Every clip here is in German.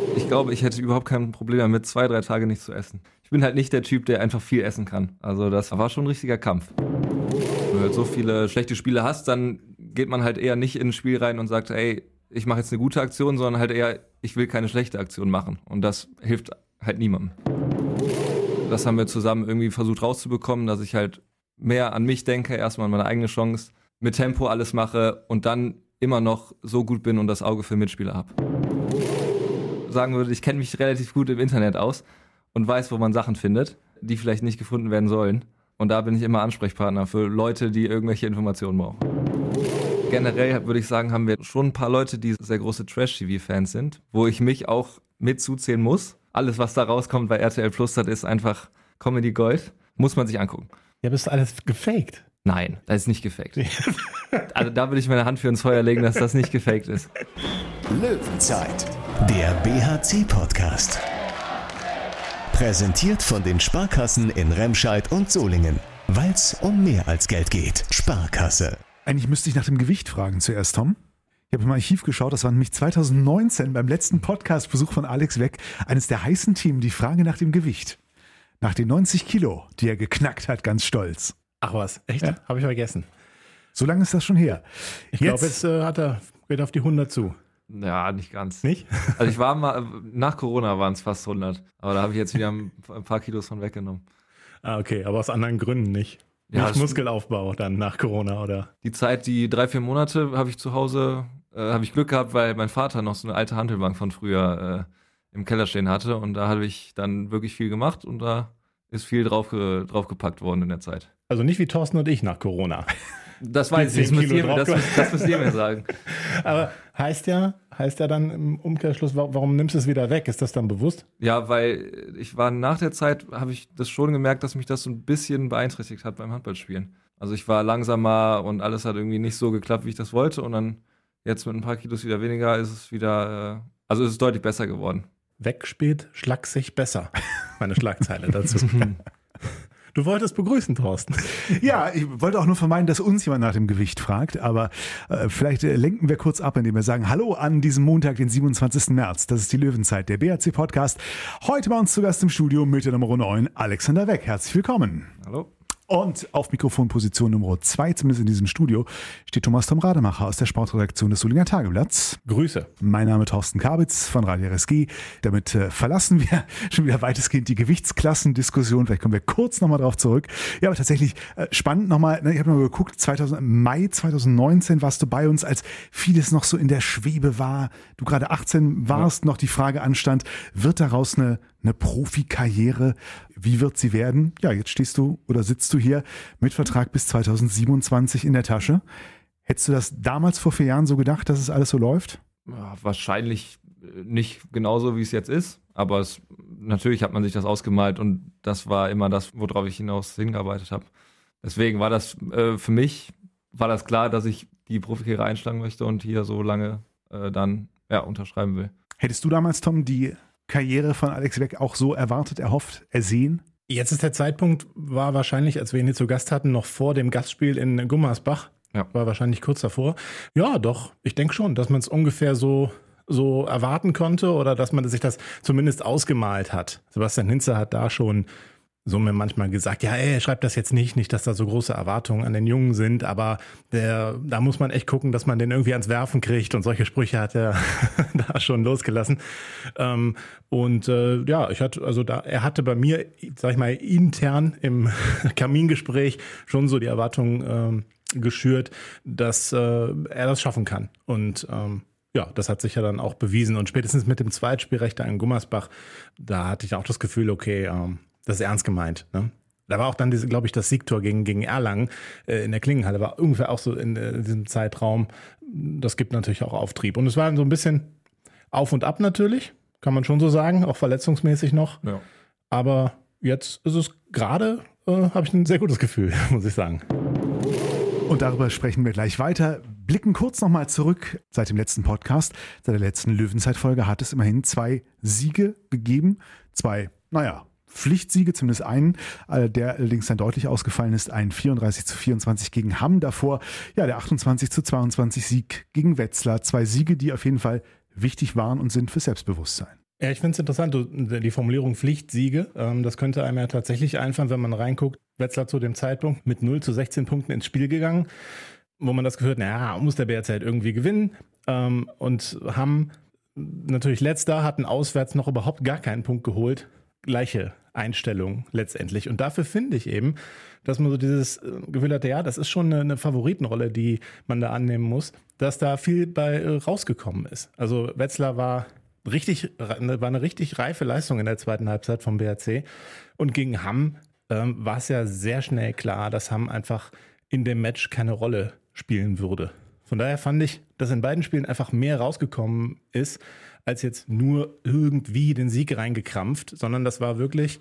Ich glaube, ich hätte überhaupt kein Problem damit, 2-3 Tage nicht zu essen. Ich bin halt nicht der Typ, der einfach viel essen kann. Also das war schon ein richtiger Kampf. Wenn du halt so viele schlechte Spiele hast, dann geht man halt eher nicht in ein Spiel rein und sagt, ey, ich mache jetzt eine gute Aktion, sondern halt eher, ich will keine schlechte Aktion machen. Und das hilft halt niemandem. Das haben wir zusammen irgendwie versucht rauszubekommen, dass ich halt mehr an mich denke, erstmal an meine eigene Chance, mit Tempo alles mache und dann immer noch so gut bin und das Auge für Mitspieler habe. Sagen würde, ich kenne mich relativ gut im Internet aus und weiß, wo man Sachen findet, die vielleicht nicht gefunden werden sollen. Und da bin ich immer Ansprechpartner für Leute, die irgendwelche Informationen brauchen. Generell würde ich sagen, haben wir schon ein paar Leute, die sehr große Trash-TV-Fans sind, wo ich mich auch mit zuzählen muss. Alles, was da rauskommt bei RTL Plus, das ist einfach Comedy Gold. Muss man sich angucken. Ja, bist du alles gefaked? Nein, das ist nicht gefaked. Also da würde ich meine Hand für ins Feuer legen, dass das nicht gefaked ist. Löwenzeit, der BHC-Podcast. Präsentiert von den Sparkassen in Remscheid und Solingen. Weil es um mehr als Geld geht. Sparkasse. Eigentlich müsste ich nach dem Gewicht fragen zuerst, Tom. Ich habe im Archiv geschaut, das war nämlich 2019 beim letzten Podcast-Besuch von Alex Weck eines der heißen Themen, die Frage nach dem Gewicht. Nach den 90 Kilo, die er geknackt hat, ganz stolz. Ach was, echt? Ja. Habe ich vergessen. So lange ist das schon her. Ich glaube, jetzt geht auf die 100 zu. Ja, nicht ganz. Nicht? Also ich war mal, nach Corona waren es fast 100. Aber da habe ich jetzt wieder ein paar Kilos von weggenommen. Ah, okay, aber aus anderen Gründen nicht. Ja, Nicht Muskelaufbau dann nach Corona, oder? Die Zeit, die 3-4 Monate, habe ich zu Hause, habe ich Glück gehabt, weil mein Vater noch so eine alte Hantelbank von früher im Keller stehen hatte. Und da habe ich dann wirklich viel gemacht und da ist viel draufgepackt worden in der Zeit. Also nicht wie Thorsten und ich nach Corona. Das weiß ich, das müsst ihr mir sagen. Aber heißt ja dann im Umkehrschluss, warum nimmst du es wieder weg? Ist das dann bewusst? Ja, weil ich war nach der Zeit, habe ich das schon gemerkt, dass mich das so ein bisschen beeinträchtigt hat beim Handballspielen. Also ich war langsamer und alles hat irgendwie nicht so geklappt, wie ich das wollte. Und dann jetzt mit ein paar Kilos wieder weniger ist es wieder, ist es deutlich besser geworden. Wegspielt, schlag sich besser. Meine Schlagzeile dazu. Du wolltest begrüßen, Thorsten. Ja, ich wollte auch nur vermeiden, dass uns jemand nach dem Gewicht fragt, aber vielleicht lenken wir kurz ab, indem wir sagen, hallo an diesem Montag, den 27. März. Das ist die Löwenzeit, der BHC-Podcast. Heute bei uns zu Gast im Studio mit der Nummer 9, Alexander Weck. Herzlich willkommen. Hallo. Und auf Mikrofonposition Nummer 2, zumindest in diesem Studio, steht Thomas Tom Rademacher aus der Sportredaktion des Solinger Tageblatts. Grüße. Mein Name ist Thorsten Kabitz von Radio RSG. Damit verlassen wir schon wieder weitestgehend die Gewichtsklassendiskussion. Vielleicht kommen wir kurz nochmal drauf zurück. Ja, aber tatsächlich spannend nochmal. Ich habe mal geguckt, Mai 2019 warst du bei uns, als vieles noch so in der Schwebe war. Du gerade 18 warst, noch die Frage anstand, wird daraus eine Profikarriere? Wie wird sie werden? Ja, jetzt stehst du oder sitzt du hier mit Vertrag bis 2027 in der Tasche. Hättest du das damals vor 4 Jahren so gedacht, dass es alles so läuft? Ja, wahrscheinlich nicht genauso, wie es jetzt ist. Aber natürlich hat man sich das ausgemalt und das war immer das, worauf ich hingearbeitet habe. Deswegen war das für mich klar, dass ich die Profikarriere einschlagen möchte und hier so lange dann unterschreiben will. Hättest du damals, Tom, die Karriere von Alex Weck auch so erwartet, erhofft, ersehen? Jetzt ist der Zeitpunkt, war wahrscheinlich, als wir ihn hier zu Gast hatten, noch vor dem Gastspiel in Gummersbach. Ja. War wahrscheinlich kurz davor. Ja, doch, ich denke schon, dass man es ungefähr so erwarten konnte oder dass man sich das zumindest ausgemalt hat. Sebastian Hinze hat da schon so mir manchmal gesagt, ja, schreibt das jetzt nicht, dass da so große Erwartungen an den Jungen sind, aber da muss man echt gucken, dass man den irgendwie ans Werfen kriegt und solche Sprüche hat er da schon losgelassen. Er hatte bei mir, sag ich mal, intern im Kamingespräch schon so die Erwartung geschürt, dass er das schaffen kann. Und das hat sich ja dann auch bewiesen. Und spätestens mit dem Zweitspielrecht da in Gummersbach, da hatte ich auch das Gefühl, okay, das ist ernst gemeint. Ne? Da war auch dann, glaube ich, das Siegtor gegen Erlangen in der Klingenhalle, war ungefähr auch so in diesem Zeitraum. Das gibt natürlich auch Auftrieb. Und es war so ein bisschen auf und ab natürlich, kann man schon so sagen, auch verletzungsmäßig noch. Ja. Aber jetzt ist es gerade, habe ich ein sehr gutes Gefühl, muss ich sagen. Und darüber sprechen wir gleich weiter. Blicken kurz nochmal zurück. Seit dem letzten Podcast, seit der letzten Löwenzeit-Folge hat es immerhin 2 Siege gegeben. 2, Pflichtsiege, zumindest einen, der allerdings dann deutlich ausgefallen ist. Ein 34-24 gegen Hamm davor. Ja, der 28-22 Sieg gegen Wetzlar. 2 Siege, die auf jeden Fall wichtig waren und sind für Selbstbewusstsein. Ja, ich finde es interessant, die Formulierung Pflichtsiege, das könnte einem ja tatsächlich einfallen, wenn man reinguckt. Wetzlar zu dem Zeitpunkt mit 0-16 Punkten ins Spiel gegangen, wo man das Gefühl hat, naja, muss der BRC halt irgendwie gewinnen, und haben natürlich Letzter, hatten auswärts noch überhaupt gar keinen Punkt geholt. Gleiche Einstellung letztendlich. Und dafür finde ich eben, dass man so dieses Gefühl hatte, ja, das ist schon eine Favoritenrolle, die man da annehmen muss, dass da viel bei rausgekommen ist. Also Wetzlar war eine richtig reife Leistung in der zweiten Halbzeit vom BRC. Und gegen Hamm war es ja sehr schnell klar, dass Hamm einfach in dem Match keine Rolle spielen würde. Von daher fand ich, dass in beiden Spielen einfach mehr rausgekommen ist, als jetzt nur irgendwie den Sieg reingekrampft, sondern das war wirklich,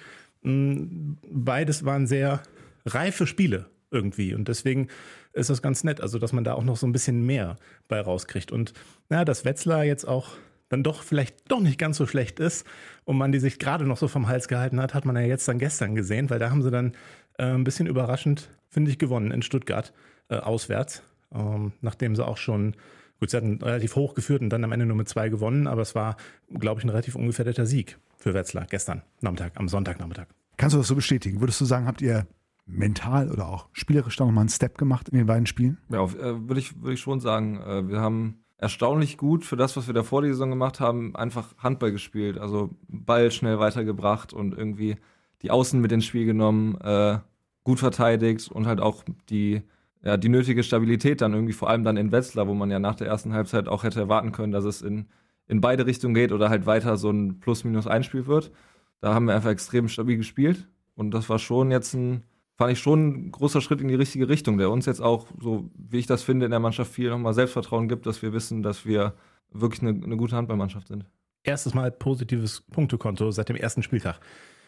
beides waren sehr reife Spiele irgendwie. Und deswegen ist das ganz nett, also dass man da auch noch so ein bisschen mehr bei rauskriegt. Und ja, dass Wetzlar jetzt auch dann doch vielleicht doch nicht ganz so schlecht ist und man die sich gerade noch so vom Hals gehalten hat man ja jetzt dann gestern gesehen, weil da haben sie dann ein bisschen überraschend, finde ich, gewonnen in Stuttgart auswärts, nachdem sie auch schon, gut, sie hatten relativ hoch geführt und dann am Ende nur mit 2 gewonnen, aber es war, glaube ich, ein relativ ungefährdeter Sieg für Wetzlar gestern Nachmittag, am Sonntagnachmittag. Kannst du das so bestätigen? Würdest du sagen, habt ihr mental oder auch spielerisch da nochmal einen Step gemacht in den beiden Spielen? Ja, würde ich schon sagen. Wir haben erstaunlich gut für das, was wir da vor der Saison gemacht haben, einfach Handball gespielt. Also Ball schnell weitergebracht und irgendwie die Außen mit ins Spiel genommen, gut verteidigt und halt auch die nötige Stabilität dann irgendwie, vor allem dann in Wetzlar, wo man ja nach der ersten Halbzeit auch hätte erwarten können, dass es in beide Richtungen geht oder halt weiter so ein Plus-Minus-Einspiel wird. Da haben wir einfach extrem stabil gespielt und das war schon jetzt fand ich schon ein großer Schritt in die richtige Richtung, der uns jetzt auch, so wie ich das finde, in der Mannschaft viel nochmal Selbstvertrauen gibt, dass wir wissen, dass wir wirklich eine gute Handballmannschaft sind. Erstes Mal positives Punktekonto seit dem ersten Spieltag,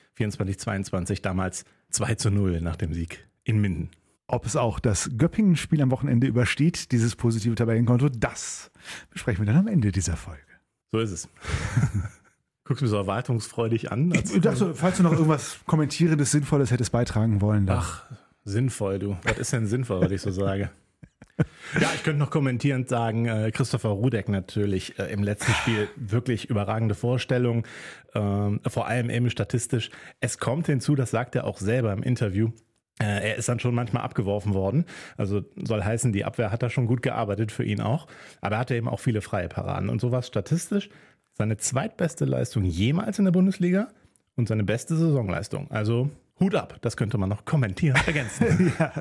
24-22, damals 2-0 nach dem Sieg in Minden. Ob es auch das Göppingen-Spiel am Wochenende übersteht, dieses positive Tabellenkonto, das besprechen wir dann am Ende dieser Folge. So ist es. Guckst du mich so erwartungsfreudig an? Ich dachte, falls du noch irgendwas Kommentierendes, Sinnvolles hättest beitragen wollen. Dann. Ach, sinnvoll, du. Was ist denn sinnvoll, was ich so sage? Ja, ich könnte noch kommentierend sagen, Christopher Rudek natürlich im letzten Spiel wirklich überragende Vorstellung, vor allem eben statistisch. Es kommt hinzu, das sagt er auch selber im Interview, er ist dann schon manchmal abgeworfen worden, also soll heißen, die Abwehr hat da schon gut gearbeitet für ihn auch, aber er hatte eben auch viele freie Paraden und sowas statistisch. Seine zweitbeste Leistung jemals in der Bundesliga und seine beste Saisonleistung. Also Hut ab, das könnte man noch kommentieren, ergänzen. Ja.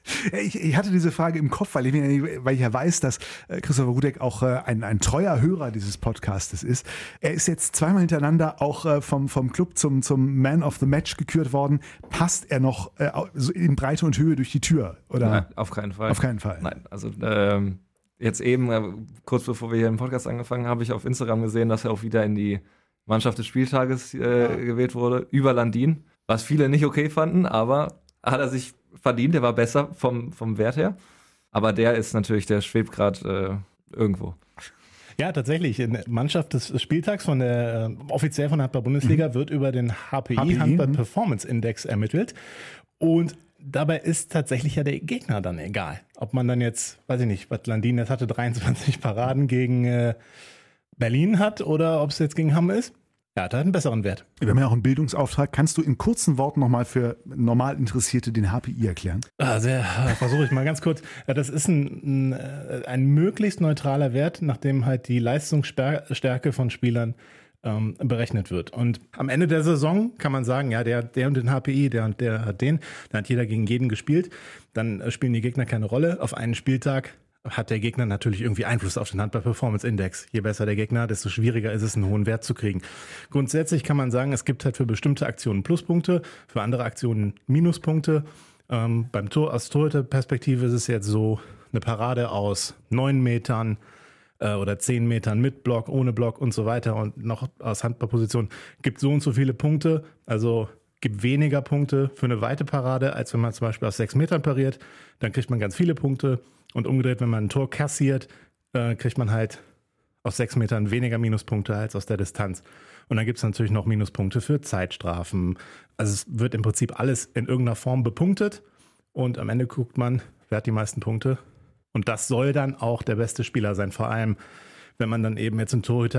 Ich hatte diese Frage im Kopf, weil ich ja weiß, dass Christopher Rudek auch ein treuer Hörer dieses Podcastes ist. Er ist jetzt zweimal hintereinander auch vom Club zum Man of the Match gekürt worden. Passt er noch in Breite und Höhe durch die Tür? Oder? Nein, auf keinen Fall. Auf keinen Fall. Nein, also jetzt eben, kurz bevor wir hier im Podcast angefangen haben, habe ich auf Instagram gesehen, dass er auch wieder in die Mannschaft des Spieltages gewählt wurde, über Landin. Was viele nicht okay fanden, aber hat er sich verdient, der war besser vom Wert her. Aber der schwebt gerade irgendwo. Ja, tatsächlich. In der Mannschaft des Spieltags offiziell von der Handball-Bundesliga wird über den HPI, Handball-Performance-Index, ermittelt. Und dabei ist tatsächlich ja der Gegner dann egal. Ob man dann jetzt, weiß ich nicht, was Landin jetzt hatte, 23 Paraden gegen Berlin hat oder ob es jetzt gegen Hamm ist. Ja, hat einen besseren Wert. Wir haben ja auch einen Bildungsauftrag. Kannst du in kurzen Worten nochmal für normal Interessierte den HPI erklären? Versuche ich mal ganz kurz. Ja, das ist ein möglichst neutraler Wert, nachdem halt die Leistungsstärke von Spielern berechnet wird. Und am Ende der Saison kann man sagen, ja, der und den HPI, der und der hat den, dann hat jeder gegen jeden gespielt. Dann spielen die Gegner keine Rolle. Auf einen Spieltag hat der Gegner natürlich irgendwie Einfluss auf den Handball-Performance-Index. Je besser der Gegner, desto schwieriger ist es, einen hohen Wert zu kriegen. Grundsätzlich kann man sagen, es gibt halt für bestimmte Aktionen Pluspunkte, für andere Aktionen Minuspunkte. Aus Torhüter-Perspektive ist es jetzt so, eine Parade aus 9 Metern oder 10 Metern mit Block, ohne Block und so weiter und noch aus Handballposition gibt so und so viele Punkte. Also gibt weniger Punkte für eine weite Parade, als wenn man zum Beispiel aus 6 Metern pariert. Dann kriegt man ganz viele Punkte. Und umgedreht, wenn man ein Tor kassiert, kriegt man halt aus 6 Metern weniger Minuspunkte als aus der Distanz. Und dann gibt es natürlich noch Minuspunkte für Zeitstrafen. Also es wird im Prinzip alles in irgendeiner Form bepunktet. Und am Ende guckt man, wer hat die meisten Punkte. Und das soll dann auch der beste Spieler sein. Vor allem, wenn man dann eben jetzt einen Torhüter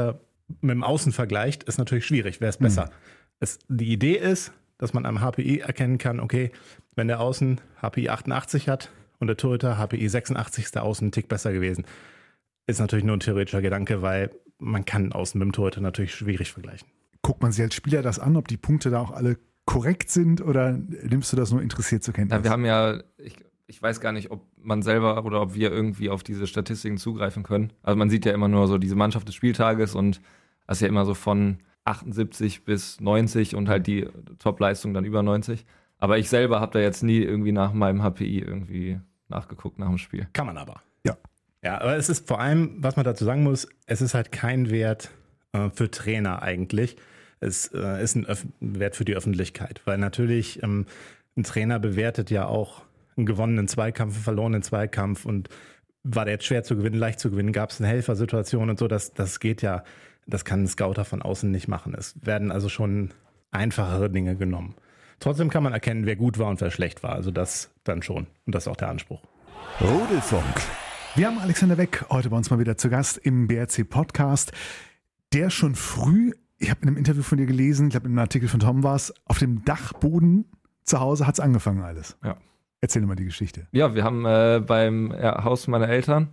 mit dem Außen vergleicht, ist natürlich schwierig. Wer ist besser? Die Idee ist, dass man am HPI erkennen kann, okay, wenn der Außen HPI 88 hat und der Torhüter HPI 86, ist der Außen einen Tick besser gewesen. Ist natürlich nur ein theoretischer Gedanke, weil man kann Außen mit dem Torhüter natürlich schwierig vergleichen. Guckt man sich als Spieler das an, ob die Punkte da auch alle korrekt sind oder nimmst du das nur interessiert zur Kenntnis? Ja, wir haben ja, ich weiß gar nicht, ob man selber oder ob wir irgendwie auf diese Statistiken zugreifen können. Also man sieht ja immer nur so diese Mannschaft des Spieltages und das ist ja immer so von 78 bis 90 und halt die Top-Leistung dann über 90. Aber ich selber habe da jetzt nie irgendwie nach meinem HPI irgendwie nachgeguckt nach dem Spiel. Kann man aber. Ja. Ja, aber es ist vor allem, was man dazu sagen muss, es ist halt kein Wert für Trainer eigentlich. Es ist ein Wert für die Öffentlichkeit, weil natürlich ein Trainer bewertet ja auch einen gewonnenen Zweikampf, einen verlorenen Zweikampf und war der jetzt schwer zu gewinnen, leicht zu gewinnen, gab es eine Helfersituation und so, das geht ja, das kann ein Scouter von außen nicht machen. Es werden also schon einfachere Dinge genommen. Trotzdem kann man erkennen, wer gut war und wer schlecht war, also das dann schon und das ist auch der Anspruch. Rudelfunk. Wir haben Alexander Weck heute bei uns mal wieder zu Gast im BRC Podcast, der schon früh, ich habe in einem Interview von dir gelesen, ich glaube in einem Artikel von Tom war es, auf dem Dachboden zu Hause hat es angefangen alles. Ja. Erzähl mal die Geschichte. Ja, wir haben beim Haus meiner Eltern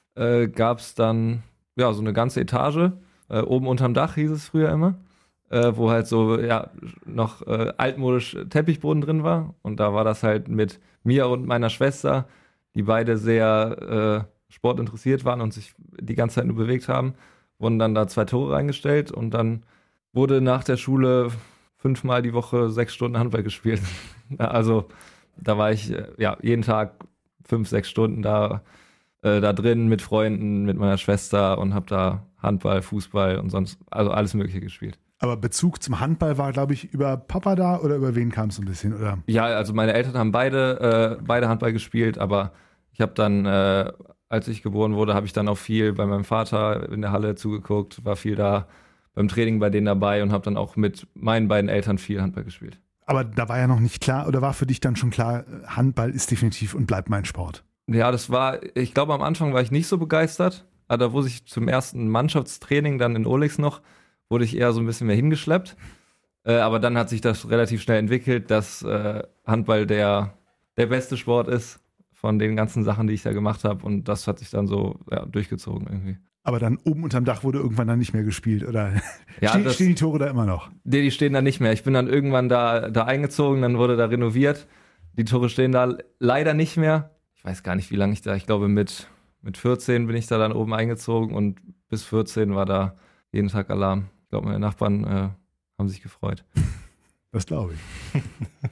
gab es dann ja so eine ganze Etage, oben unterm Dach hieß es früher immer, wo halt so ja noch altmodisch Teppichboden drin war und da war das halt mit mir und meiner Schwester, die beide sehr sportinteressiert waren und sich die ganze Zeit nur bewegt haben, wurden dann da 2 Tore reingestellt und dann wurde nach der Schule 5-mal die Woche 6 Stunden Handball gespielt. Also da war ich ja jeden Tag 5-6 Stunden da drin mit Freunden, mit meiner Schwester und habe da Handball, Fußball und sonst also alles Mögliche gespielt. Aber Bezug zum Handball war, glaube ich, über Papa da oder über wen kam es so ein bisschen, oder? Ja, also meine Eltern haben beide Handball gespielt, aber ich habe dann, als ich geboren wurde, habe ich dann auch viel bei meinem Vater in der Halle zugeguckt, war viel da beim Training bei denen dabei und habe dann auch mit meinen beiden Eltern viel Handball gespielt. Aber da war ja noch nicht klar, oder war für dich dann schon klar, Handball ist definitiv und bleibt mein Sport? Ja, ich glaube am Anfang war ich nicht so begeistert, aber da wurde ich zum ersten Mannschaftstraining dann in Olix noch, wurde ich eher so ein bisschen mehr hingeschleppt. Aber dann hat sich das relativ schnell entwickelt, dass Handball der beste Sport ist von den ganzen Sachen, die ich da gemacht habe und das hat sich dann so durchgezogen irgendwie. Aber dann oben unterm Dach wurde irgendwann dann nicht mehr gespielt, oder? Ja, stehen die Tore da immer noch? Nee, die stehen da nicht mehr. Ich bin dann irgendwann da eingezogen, dann wurde da renoviert. Die Tore stehen da leider nicht mehr. Ich weiß gar nicht, wie lange ich glaube mit 14 bin ich da dann oben eingezogen und bis 14 war da jeden Tag Alarm. Ich glaube, meine Nachbarn haben sich gefreut. Das glaube ich.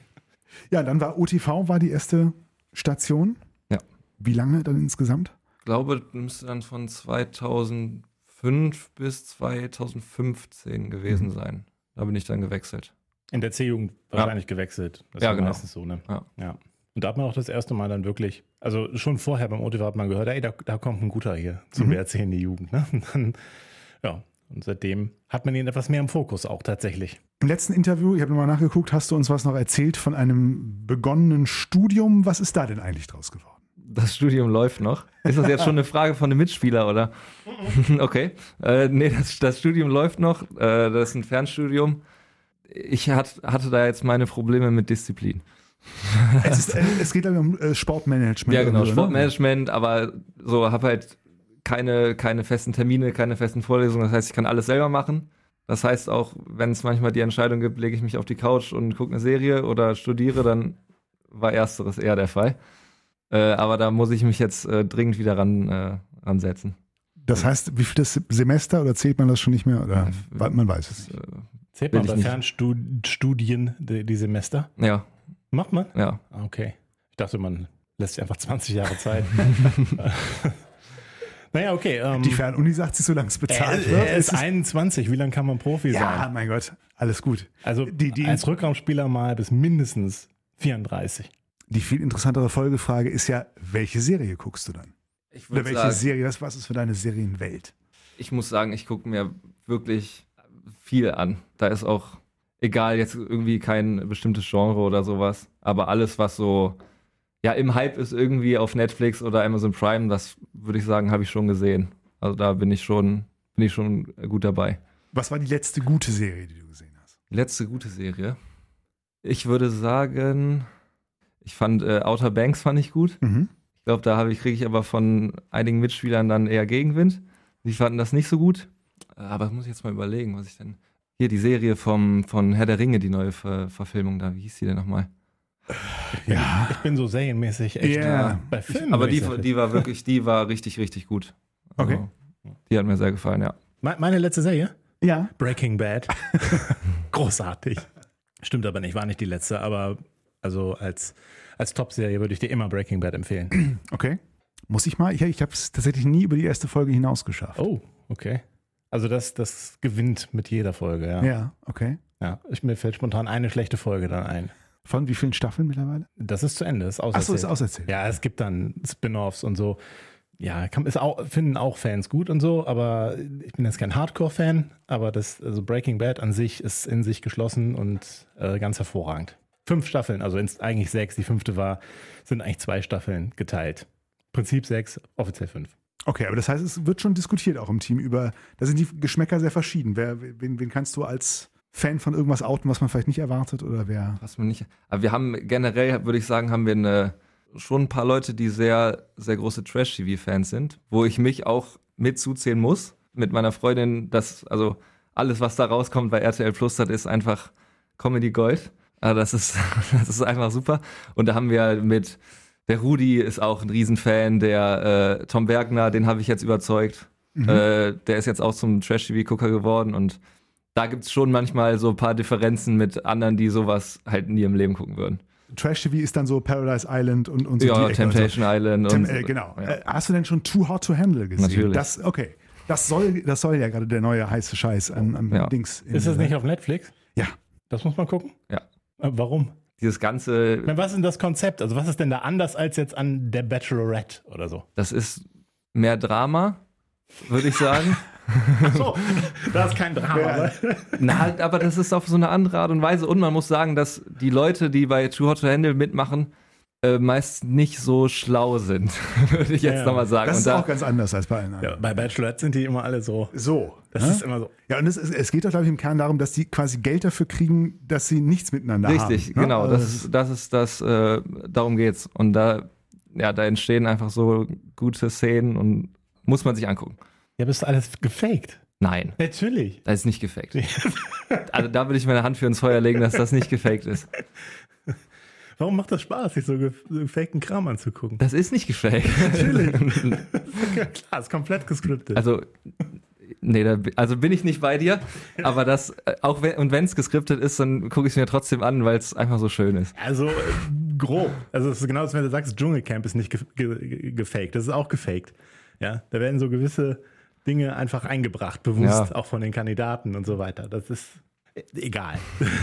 Ja, dann war OTV war die erste Station. Ja. Wie lange dann insgesamt? Ich glaube, das müsste dann von 2005 bis 2015 gewesen sein. Da bin ich dann gewechselt. In der C-Jugend wahrscheinlich gewechselt. Das ja, ist genau. meistens so, ne? Ja. Und da hat man auch das erste Mal dann wirklich, also schon vorher beim OTV hat man gehört, ey, da kommt ein guter hier zum BRC in die Jugend. Ne? Und dann, ja, und seitdem hat man ihn etwas mehr im Fokus auch tatsächlich. Im letzten Interview, ich habe nochmal nachgeguckt, hast du uns was noch erzählt von einem begonnenen Studium. Was ist da denn eigentlich draus geworden? Das Studium läuft noch. Ist das jetzt schon eine Frage von einem Mitspieler, oder? Okay. Nee, das Studium läuft noch. Das ist ein Fernstudium. Ich hatte da jetzt meine Probleme mit Disziplin. Es geht aber um Sportmanagement. Ja, genau, oder, Sportmanagement, aber so habe halt keine festen Termine, keine festen Vorlesungen. Das heißt, ich kann alles selber machen. Das heißt auch, wenn es manchmal die Entscheidung gibt, lege ich mich auf die Couch und gucke eine Serie oder studiere, dann war ersteres eher der Fall. Aber da muss ich mich jetzt dringend wieder ransetzen. Das heißt, wie viel das Semester oder zählt man das schon nicht mehr? Oder man weiß es nicht. Zählt man bei Fernstudien die Semester? Ja. Macht man? Ja. Okay. Ich dachte, man lässt sich einfach 20 Jahre Zeit. Naja, okay. Die Fernuni sagt sich, solange es bezahlt wird. Er ist 21. Wie lange kann man Profi sein? Ja, mein Gott. Alles gut. Also als Rückraumspieler mal bis mindestens 34. Die viel interessantere Folgefrage ist ja, welche Serie guckst du dann? Oder welche Serie, was ist für deine Serienwelt? Ich muss sagen, ich gucke mir wirklich viel an. Da ist auch, egal, jetzt irgendwie kein bestimmtes Genre oder sowas, aber alles, was so im Hype ist irgendwie auf Netflix oder Amazon Prime, das würde ich sagen, habe ich schon gesehen. Also da bin ich schon gut dabei. Was war die letzte gute Serie, die du gesehen hast? Letzte gute Serie. Ich würde sagen, ich fand Outer Banks fand ich gut. Ich glaube, kriege ich aber von einigen Mitspielern dann eher Gegenwind. Die fanden das nicht so gut. Aber das muss ich jetzt mal überlegen, was ich denn... Hier, die Serie von Herr der Ringe, die neue Verfilmung da. Wie hieß die denn nochmal? Ja. Ich bin so serienmäßig echt bei Filmen. Aber die war wirklich, die war richtig, richtig gut. Also, Okay. Die hat mir sehr gefallen, ja. Meine letzte Serie? Ja. Breaking Bad. Großartig. Stimmt aber nicht, war nicht die letzte, aber also als Top-Serie würde ich dir immer Breaking Bad empfehlen. Okay. Muss ich mal? Ich habe es tatsächlich nie über die erste Folge hinaus geschafft. Oh, okay. Also das gewinnt mit jeder Folge, ja. Ja, okay. Ja, mir fällt spontan eine schlechte Folge dann ein. Von wie vielen Staffeln mittlerweile? Das ist zu Ende, ist auserzählt. Achso, ist auserzählt. Ja, es gibt dann Spin-Offs und so. Ja, finden auch Fans gut und so, aber ich bin jetzt kein Hardcore-Fan, aber also Breaking Bad an sich ist in sich geschlossen und ganz hervorragend. 5 Staffeln, also eigentlich 6, die 5. sind eigentlich 2 Staffeln geteilt. Prinzip 6, offiziell 5. Okay, aber das heißt, es wird schon diskutiert auch im Team da sind die Geschmäcker sehr verschieden. Wen kannst du als Fan von irgendwas outen, was man vielleicht nicht erwartet oder wer? Was man nicht. Aber wir haben generell, würde ich sagen, haben wir schon ein paar Leute, die sehr, sehr große Trash-TV-Fans sind, wo ich mich auch mit zuzählen muss. Mit meiner Freundin, also alles, was da rauskommt bei RTL Plus, das ist einfach Comedy Gold. Also das ist einfach super. Und da haben wir der Rudi ist auch ein Riesenfan, der Tom Bergner, den habe ich jetzt überzeugt. Der ist jetzt auch zum Trash-TV-Gucker geworden und da gibt es schon manchmal so ein paar Differenzen mit anderen, die sowas halt nie im Leben gucken würden. Trash-TV ist dann so Paradise Island und so. Ja, Temptation Island. Genau. Ja. Hast du denn schon Too Hot to Handle gesehen? Natürlich. Okay. Das soll ja gerade der neue heiße Scheiß am Dings. Ist das nicht auf Netflix? Ja. Das muss man gucken? Ja. Warum? Dieses ganze... Was ist denn das Konzept? Also was ist denn da anders als jetzt an der Bachelorette oder so? Das ist mehr Drama, würde ich sagen. Ach so, da ist kein Drama. Aber das ist auf so eine andere Art und Weise. Und man muss sagen, dass die Leute, die bei Too Hot to Handle mitmachen, meist nicht so schlau sind, würde ich jetzt nochmal sagen. Das ist auch ganz anders als bei allen anderen. Ja, bei Bachelorette sind die immer alle so. Das ist immer so. Ja, und es geht doch, glaube ich, im Kern darum, dass die quasi Geld dafür kriegen, dass sie nichts miteinander haben. Richtig, genau. Darum geht's. Und da entstehen einfach so gute Szenen und muss man sich angucken. Ja, bist du alles gefaked? Nein. Natürlich. Das ist nicht gefaked. Also da würde ich meine Hand für ins Feuer legen, dass das nicht gefaked ist. Warum macht das Spaß, sich so gefakten Kram anzugucken? Das ist nicht gefaked. Natürlich. Klar, ist komplett gescriptet. Also, nee, also bin ich nicht bei dir, aber das, auch wenn es geskriptet ist, dann gucke ich es mir trotzdem an, weil es einfach so schön ist. Also grob. Also es ist genau das, wenn du sagst, Dschungelcamp ist nicht gefaked. Das ist auch gefaked. Ja, da werden so gewisse Dinge einfach eingebracht, bewusst, auch von den Kandidaten und so weiter. Das ist egal.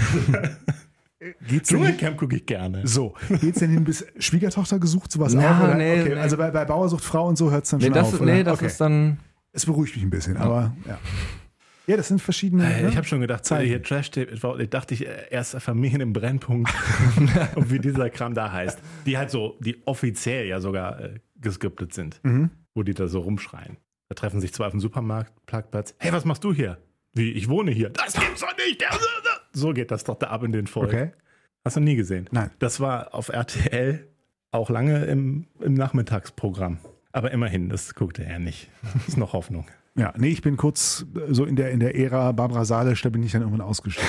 Dschungelcamp gucke ich gerne. So, geht's denn hin bis Schwiegertochter gesucht, sowas Ja, auch? Oder? nee, okay. nee. Also bei Bauersucht Frau und so hört es dann schon auf, oder? Nee, das ist dann... Es beruhigt mich ein bisschen, aber ja. Ja, das sind verschiedene... Ich habe schon gedacht, hier Trash-TV, ich dachte erst Familien im Brennpunkt und wie dieser Kram da heißt. Die halt so, die offiziell ja sogar geskriptet sind, wo die da so rumschreien. Da treffen sich zwei auf dem Supermarktparkplatz. Hey, was machst du hier? Wie, ich wohne hier. Das gibt's doch nicht. So geht das doch da ab in den Folgen. Okay. Hast du nie gesehen? Nein. Das war auf RTL auch lange im Nachmittagsprogramm. Aber immerhin, das guckte er nicht. Das ist noch Hoffnung. Ja, nee, ich bin kurz so in der Ära Barbara Salisch, da bin ich dann irgendwann ausgestiegen.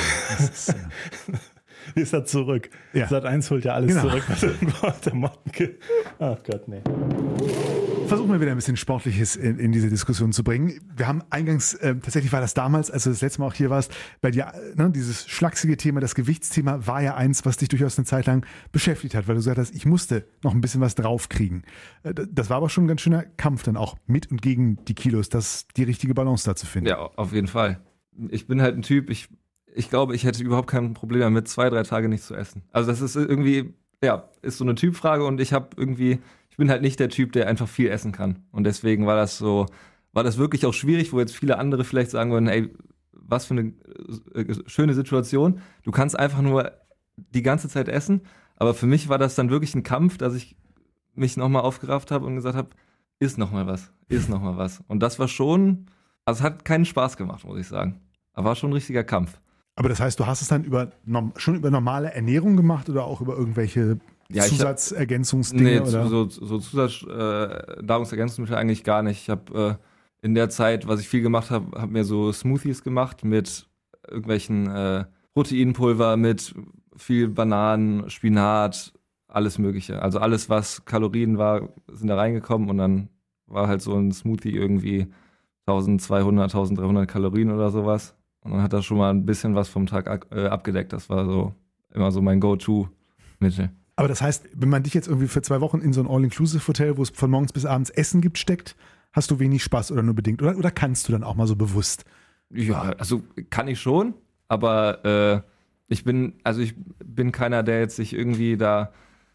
Wie ist er zurück? Ja. Sat.1 holt ja alles zurück, was er der Motten. Ach Gott, nee. Versuchen wir wieder ein bisschen Sportliches in diese Diskussion zu bringen. Wir haben eingangs, tatsächlich war das damals, als du das letzte Mal auch hier warst, bei dir, dieses schlachsige Thema, das Gewichtsthema war ja eins, was dich durchaus eine Zeit lang beschäftigt hat, weil du gesagt hast, ich musste noch ein bisschen was draufkriegen. Das war aber schon ein ganz schöner Kampf dann auch mit und gegen die Kilos, die richtige Balance da zu finden. Ja, auf jeden Fall. Ich bin halt ein Typ, ich glaube, ich hätte überhaupt kein Problem damit, 2-3 Tage nicht zu essen. Also das ist irgendwie, ist so eine Typfrage und ich bin halt nicht der Typ, der einfach viel essen kann. Und deswegen war das wirklich auch schwierig, wo jetzt viele andere vielleicht sagen würden, ey, was für eine schöne Situation. Du kannst einfach nur die ganze Zeit essen. Aber für mich war das dann wirklich ein Kampf, dass ich mich nochmal aufgerafft habe und gesagt habe, iss noch mal was. Und das war schon, also es hat keinen Spaß gemacht, muss ich sagen. war schon ein richtiger Kampf. Aber das heißt, du hast es dann schon über normale Ernährung gemacht oder auch über irgendwelche Zusatzergänzungsdinge? So Nahrungsergänzungsmittel eigentlich gar nicht. Ich habe in der Zeit, was ich viel gemacht habe, mir so Smoothies gemacht mit irgendwelchen Proteinpulver, mit viel Bananen, Spinat, alles Mögliche. Also alles, was Kalorien war, sind da reingekommen und dann war halt so ein Smoothie irgendwie 1200, 1300 Kalorien oder sowas. Und dann hat das schon mal ein bisschen was vom Tag abgedeckt. Das war so immer so mein Go-To-Mittel. Aber das heißt, wenn man dich jetzt irgendwie für 2 Wochen in so ein All-Inclusive-Hotel, wo es von morgens bis abends Essen gibt, steckt, hast du wenig Spaß oder nur bedingt? Oder kannst du dann auch mal so bewusst? Ja, also kann ich schon, aber ich bin keiner, der jetzt sich irgendwie da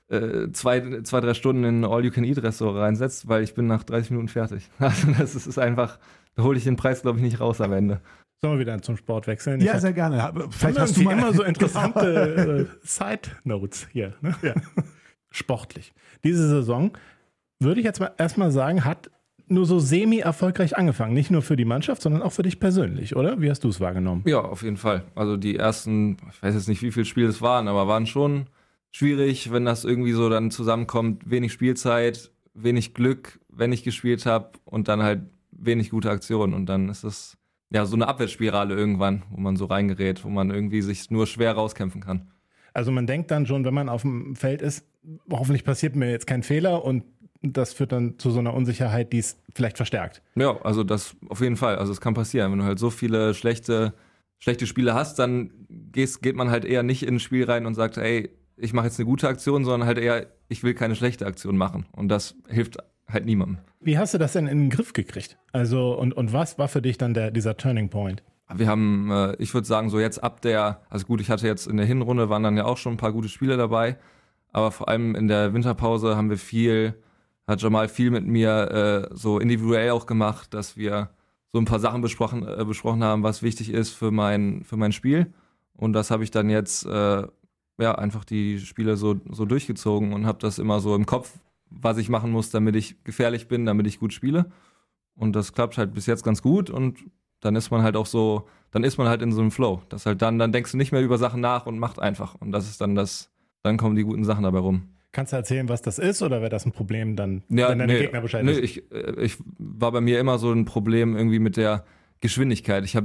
2-3 Stunden in ein All-You-Can-Eat-Restaurant reinsetzt, weil ich bin nach 30 Minuten fertig. Also das ist einfach, da hole ich den Preis, glaube ich, nicht raus am Ende. Sollen wir wieder zum Sport wechseln? Ja, sehr gerne. Vielleicht hast du immer so interessante Side-Notes hier. Ne? Ja. Sportlich. Diese Saison, würde ich jetzt erstmal sagen, hat nur so semi-erfolgreich angefangen. Nicht nur für die Mannschaft, sondern auch für dich persönlich, oder? Wie hast du es wahrgenommen? Ja, auf jeden Fall. Also die ersten, ich weiß jetzt nicht, wie viele Spiele es waren, aber waren schon schwierig, wenn das irgendwie so dann zusammenkommt. Wenig Spielzeit, wenig Glück, wenn ich gespielt habe und dann halt wenig gute Aktionen. Und dann ist es ja so eine Abwärtsspirale irgendwann, wo man so reingerät, wo man irgendwie sich nur schwer rauskämpfen kann. Also man denkt dann schon, wenn man auf dem Feld ist, hoffentlich passiert mir jetzt kein Fehler und das führt dann zu so einer Unsicherheit, die es vielleicht verstärkt. Ja, also das auf jeden Fall. Also es kann passieren. Wenn du halt so viele schlechte Spiele hast, dann geht man halt eher nicht in ein Spiel rein und sagt, ey, ich mache jetzt eine gute Aktion, sondern halt eher, ich will keine schlechte Aktion machen. Und das hilft halt niemandem. Wie hast du das denn in den Griff gekriegt? Also und was war für dich dann dieser Turning Point? Wir haben, ich würde sagen, so jetzt also gut, ich hatte jetzt in der Hinrunde, waren dann ja auch schon ein paar gute Spiele dabei, aber vor allem in der Winterpause hat Jamal viel mit mir so individuell auch gemacht, dass wir so ein paar Sachen besprochen haben, was wichtig ist für mein Spiel. Und das habe ich dann jetzt einfach die Spiele so durchgezogen und habe das immer so im Kopf, was ich machen muss, damit ich gefährlich bin, damit ich gut spiele. Und das klappt halt bis jetzt ganz gut und dann ist man halt auch so, dann ist man halt in so einem Flow. Das halt dann denkst du nicht mehr über Sachen nach und macht einfach. Und das ist dann kommen die guten Sachen dabei rum. Kannst du erzählen, was das ist oder wäre das ein Problem dann, wenn deine Gegner Bescheid wissen? Ich war bei mir immer so ein Problem irgendwie mit der Geschwindigkeit. Ich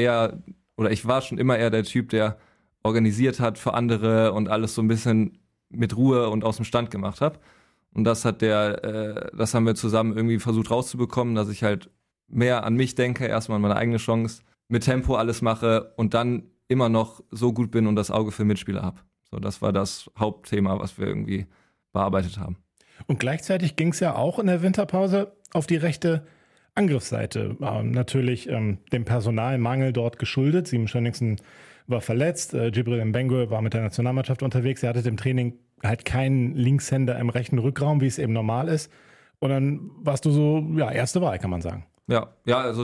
war schon immer eher der Typ, der organisiert hat für andere und alles so ein bisschen mit Ruhe und aus dem Stand gemacht hat. Und das haben wir zusammen irgendwie versucht rauszubekommen, dass ich halt mehr an mich denke, erstmal an meine eigene Chance, mit Tempo alles mache und dann immer noch so gut bin und das Auge für Mitspieler habe. So, das war das Hauptthema, was wir irgendwie bearbeitet haben. Und gleichzeitig ging es ja auch in der Winterpause auf die rechte Angriffsseite. Natürlich dem Personalmangel dort geschuldet. Simon Schönningsen war verletzt, Djibril Mbengue war mit der Nationalmannschaft unterwegs. Er hatte im Training halt keinen Linkshänder im rechten Rückraum, wie es eben normal ist. Und dann warst du so, erste Wahl, kann man sagen. Ja, also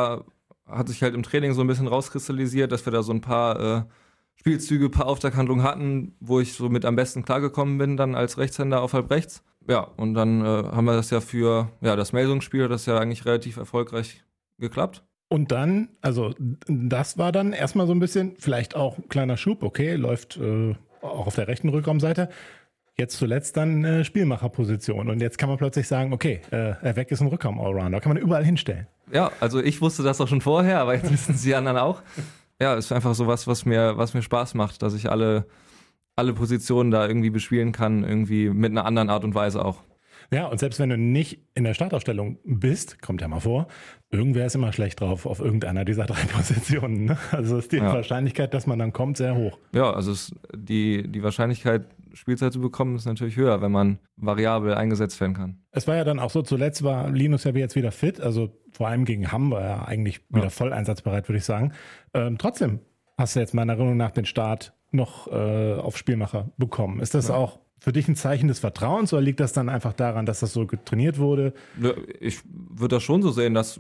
hat sich halt im Training so ein bisschen rauskristallisiert, dass wir da so ein paar Spielzüge, ein paar Auftakthandlungen hatten, wo ich so mit am besten klargekommen bin, dann als Rechtshänder auf halb rechts. Ja, und dann haben wir das ja für das Melsungsspiel, das ist ja eigentlich relativ erfolgreich geklappt. Und dann, also das war dann erstmal so ein bisschen, vielleicht auch ein kleiner Schub, okay, läuft auch auf der rechten Rückraumseite. Jetzt zuletzt dann Spielmacherposition. Und jetzt kann man plötzlich sagen, okay, weg ist ein Rückraum-Allrounder. Kann man überall hinstellen. Ja, also ich wusste das auch schon vorher, aber jetzt wissen es die anderen auch. Ja, ist einfach so was mir Spaß macht, dass ich alle Positionen da irgendwie bespielen kann, irgendwie mit einer anderen Art und Weise auch. Ja, und selbst wenn du nicht in der Startaufstellung bist, kommt ja mal vor, irgendwer ist immer schlecht drauf auf irgendeiner dieser 3 Positionen. Ne? Also ist die Wahrscheinlichkeit, dass man dann kommt, sehr hoch. Ja, also die Wahrscheinlichkeit, Spielzeit zu bekommen, ist natürlich höher, wenn man variabel eingesetzt werden kann. Es war ja dann auch so, zuletzt war Linus ja jetzt wieder fit, also vor allem gegen Hamm war er eigentlich wieder voll einsatzbereit, würde ich sagen. Trotzdem hast du jetzt meiner Erinnerung nach den Start noch auf Spielmacher bekommen. Ist das auch für dich ein Zeichen des Vertrauens oder liegt das dann einfach daran, dass das so getrainiert wurde? Ich würde das schon so sehen, dass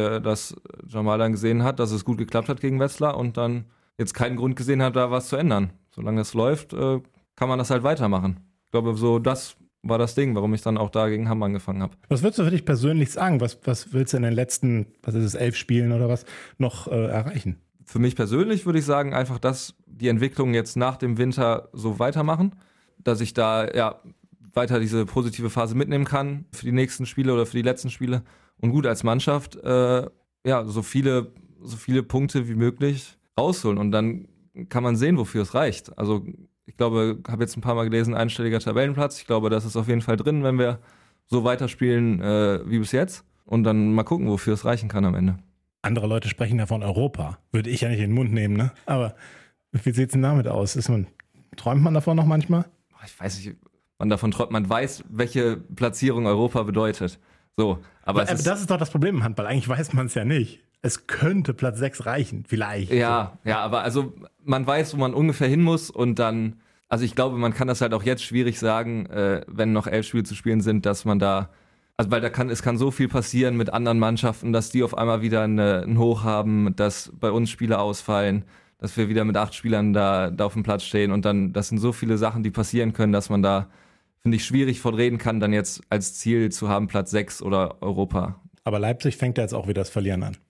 Jamal dann gesehen hat, dass es gut geklappt hat gegen Wetzlar und dann jetzt keinen Grund gesehen hat, da was zu ändern. Solange das läuft, kann man das halt weitermachen. Ich glaube, so das war das Ding, warum ich dann auch da gegen Hamm angefangen habe. Was würdest du für dich persönlich sagen? Was willst du in den letzten, 11 Spielen oder was, noch erreichen? Für mich persönlich würde ich sagen, einfach, dass die Entwicklung jetzt nach dem Winter so weitermachen, dass ich da weiter diese positive Phase mitnehmen kann für die nächsten Spiele oder für die letzten Spiele und gut als Mannschaft so viele Punkte wie möglich rausholen und dann kann man sehen, wofür es reicht. Also ich glaube, habe jetzt ein paar Mal gelesen, einstelliger Tabellenplatz. Ich glaube, das ist auf jeden Fall drin, wenn wir so weiterspielen wie bis jetzt und dann mal gucken, wofür es reichen kann am Ende. Andere Leute sprechen ja von Europa. Würde ich ja nicht in den Mund nehmen, ne? Aber wie sieht es denn damit aus? Träumt man davon noch manchmal? Ich weiß nicht, man davon träumt. Man weiß, welche Platzierung Europa bedeutet. So, aber das ist doch das Problem im Handball. Eigentlich weiß man es ja nicht. Es könnte Platz 6 reichen, vielleicht. Ja, aber also man weiß, wo man ungefähr hin muss und dann, also ich glaube, man kann das halt auch jetzt schwierig sagen, wenn noch 11 Spiele zu spielen sind, dass man da, also weil es kann so viel passieren mit anderen Mannschaften, dass die auf einmal wieder ein Hoch haben, dass bei uns Spiele ausfallen, dass wir wieder mit 8 Spielern da auf dem Platz stehen und dann, das sind so viele Sachen, die passieren können, dass man da, finde ich, schwierig von reden kann, dann jetzt als Ziel zu haben, Platz 6 oder Europa. Aber Leipzig fängt ja jetzt auch wieder das Verlieren an.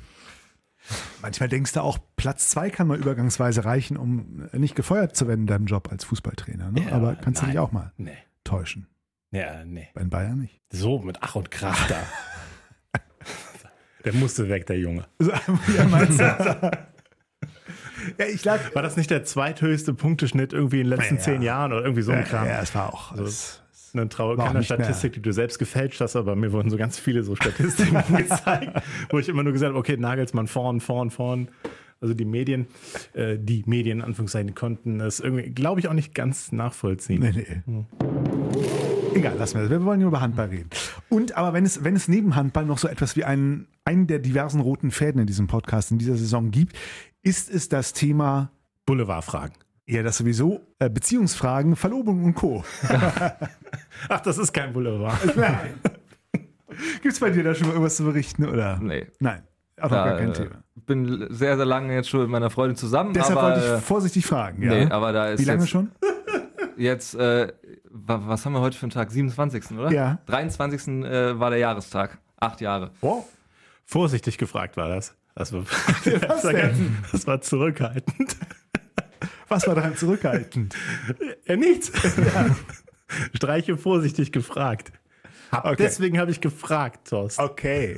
Manchmal denkst du auch, Platz 2 kann mal übergangsweise reichen, um nicht gefeuert zu werden in deinem Job als Fußballtrainer. Ne? Ja, aber kannst du dich auch mal täuschen. Ja, nee. Bei den Bayern nicht. So, mit Ach und Krach da. Der musste weg, der Junge. Ja, meinst du? Ja, war das nicht der zweithöchste Punkteschnitt irgendwie in den letzten 10 Jahren oder irgendwie so ein Kram? Ja, es war auch. Eine traurige Statistik, die du selbst gefälscht hast, aber mir wurden so ganz viele so Statistiken gezeigt, wo ich immer nur gesagt habe, okay, Nagelsmann vorn. Also die Medien, in Anführungszeichen, konnten das irgendwie, glaube ich, auch nicht ganz nachvollziehen. Nee. Egal, lassen wir das. Wir wollen nur über Handball reden. Aber wenn es neben Handball noch so etwas wie einen der diversen roten Fäden in diesem Podcast in dieser Saison gibt, ist es das Thema Boulevardfragen. Ja, das sowieso. Beziehungsfragen, Verlobung und Co. Ach, das ist kein Boulevard. Nein. Gibt es bei dir da schon mal irgendwas zu berichten? Oder? Nee. Nein, auch noch gar kein Thema. Ich bin sehr, sehr lange jetzt schon mit meiner Freundin zusammen. Deshalb aber, wollte ich vorsichtig fragen. Ja. Nee, aber da ist Wie lange jetzt, schon? Jetzt, was haben wir heute für einen Tag? 27. oder? Ja. 23. War der Jahrestag. 8 Jahre. Wow. Vorsichtig gefragt war das. Das war zurückhaltend. Was war daran zurückhaltend? Ja, nichts. Ja. Streiche vorsichtig gefragt. Deswegen habe ich gefragt, Thorsten. Okay.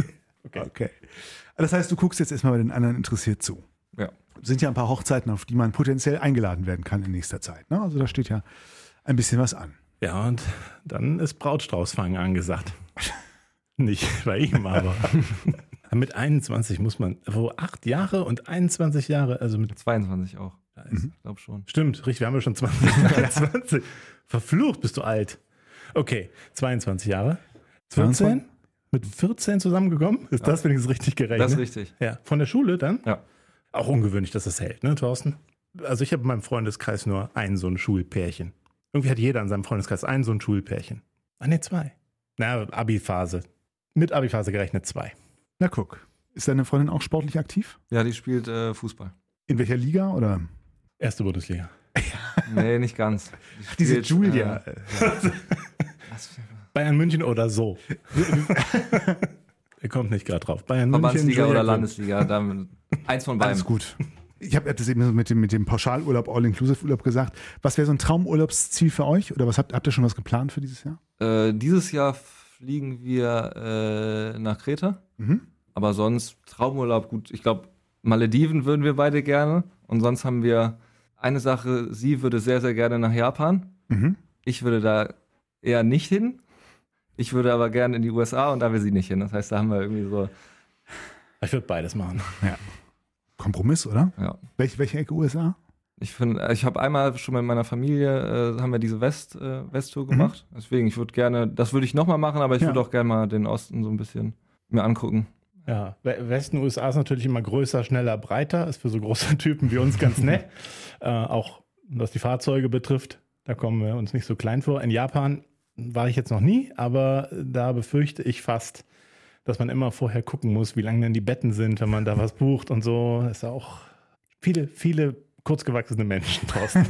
Das heißt, du guckst jetzt erstmal bei den anderen interessiert zu. Ja. Sind ja ein paar Hochzeiten, auf die man potenziell eingeladen werden kann in nächster Zeit. Ne? Also da steht ja ein bisschen was an. Ja, und dann ist Brautstraußfangen angesagt. Nicht bei ihm, aber mit 21 muss man, 8 Jahre und 21 Jahre, also mit 22 auch. Ich glaube schon. Stimmt, richtig, wir haben ja schon 20. Verflucht, bist du alt. Okay, 22 Jahre. 14? Mit 14 zusammengekommen? Ist das wenigstens richtig gerechnet? Das ist richtig. Ja, von der Schule dann? Ja. Auch ungewöhnlich, dass das hält, ne, Thorsten? Also ich habe in meinem Freundeskreis nur ein so ein Schulpärchen. Irgendwie hat jeder in seinem Freundeskreis ein so ein Schulpärchen. Ah, ne, 2. Na, Abi-Phase. Mit Abi-Phase gerechnet 2. Na guck, ist deine Freundin auch sportlich aktiv? Ja, die spielt Fußball. In welcher Liga oder? Erste Bundesliga. Nee, nicht ganz. Diese Julia. Bayern München oder so. Er kommt nicht gerade drauf. Bayern München, Verbandsliga Julia oder Landesliga, eins von beiden. Alles gut. Ich habe das eben mit dem Pauschalurlaub, All-Inclusive-Urlaub gesagt. Was wäre so ein Traumurlaubsziel für euch? Oder habt ihr schon was geplant für dieses Jahr? Dieses Jahr fliegen wir nach Kreta. Aber sonst Traumurlaub, gut. Ich glaube, Malediven würden wir beide gerne. Und sonst haben wir eine Sache, sie würde sehr, sehr gerne nach Japan. Ich würde da eher nicht hin. Ich würde aber gerne in die USA und da will sie nicht hin. Das heißt, da haben wir irgendwie so... Ich würde beides machen. Ja. Kompromiss, oder? Ja. Welche Ecke USA? Ich habe einmal schon mit meiner Familie, haben wir diese Westtour gemacht. Deswegen, das würde ich nochmal machen, aber ich würde auch gerne mal den Osten so ein bisschen mir angucken. Ja, Westen USA ist natürlich immer größer, schneller, breiter. Ist für so große Typen wie uns ganz nett. Auch was die Fahrzeuge betrifft, da kommen wir uns nicht so klein vor. In Japan war ich jetzt noch nie, aber da befürchte ich fast, dass man immer vorher gucken muss, wie lang denn die Betten sind, wenn man da was bucht und so. Das ist auch viele kurzgewachsene Menschen draußen.